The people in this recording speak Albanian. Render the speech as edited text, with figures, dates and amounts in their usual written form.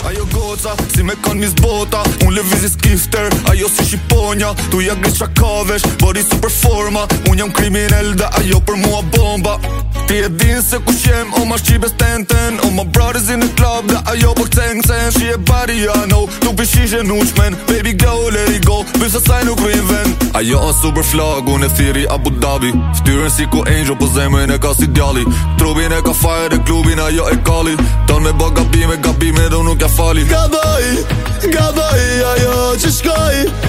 Ajo goca, si me kon misbota Unë lëvizi skifter, ajo si shqiponja Tu ja grisha kavesh, body super forma Unë jam kriminel dhe ajo për mua bomba Ti e din se ku shem, o ma shqibes tenten O ma brothers in the club dhe ajo për këtën She a body I know, tu pishishe nuqmen Baby go, let it go, bisa saj nuk rrin vend Ajo a super flag, unë e thiri Abu Dhabi Ftyrën si ku angel, po zemën e ka si djali Trubin e ka fire dhe klubin ajo e kali Ton me ba gabime, gabime dhe nuk ja fali Gaboj, ajo që shkoj